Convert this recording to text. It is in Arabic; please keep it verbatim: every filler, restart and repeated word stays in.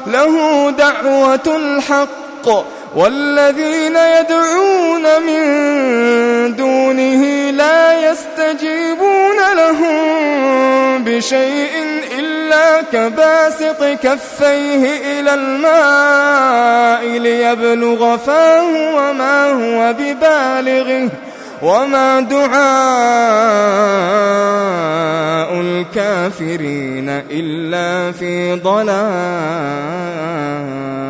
له دعوة الحق والذين يدعون من دونه لا يستجيبون لهم بشيء إلا كباسط كفيه إلى الماء ليبلغ فاه وما هو ببالغه وما دعاء الكافرين إلا في ضلال.